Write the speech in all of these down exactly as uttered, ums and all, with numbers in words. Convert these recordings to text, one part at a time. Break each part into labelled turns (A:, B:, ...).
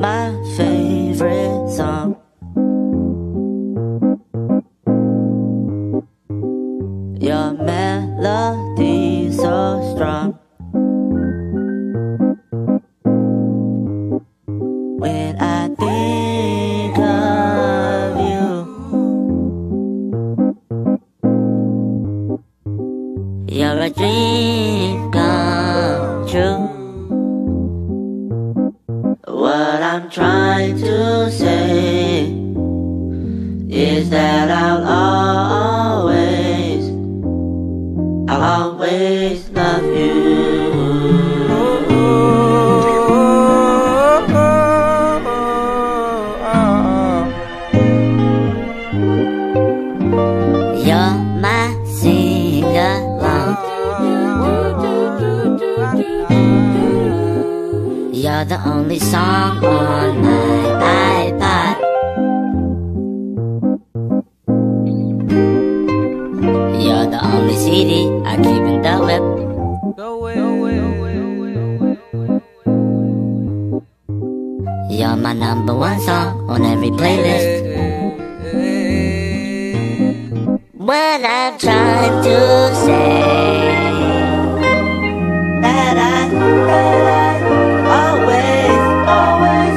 A: my favorite song. Your melody so strong. When I think of you, you're a dream come true. What I'm trying to say is that I'll always, I'll always love you. You're my sing-along. You're the only song on my iPod. You're the only C D I keep in the whip. You're my number one song on every playlist. What I'm trying to say, that I, that I always, always,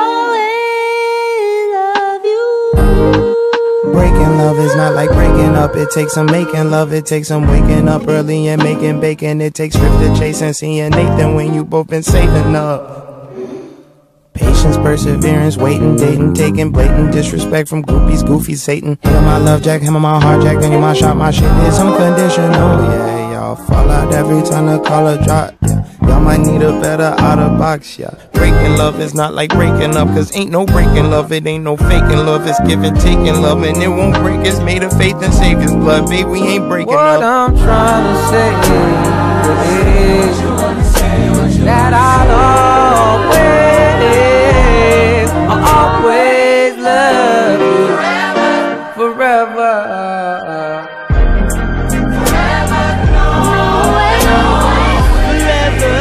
A: always love you.
B: Breaking love is not like breaking up. It takes some making love. It takes some waking up early and making bacon. It takes script to chase and seeing Nathan when you both been saving up. Patience, perseverance, waiting, dating, taking blatant disrespect from groupies, goofy Satan. Hammer my love jack, hammer my heart jack, then you my shot, my shit is unconditional. Yeah, y'all fall out every time the collar drop. Yeah, y'all might need a better out of box. Yeah, breaking love is not like breaking up, cause ain't no breaking love. It ain't no faking love. It's giving, taking love, and it won't break. It's made of faith and Savior's blood. Babe, we ain't breaking
C: what
B: up.
C: What I'm trying to say is that I'll always, I'll always love you forever, forever, always, always, forever,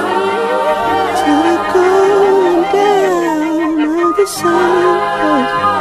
A: Sun.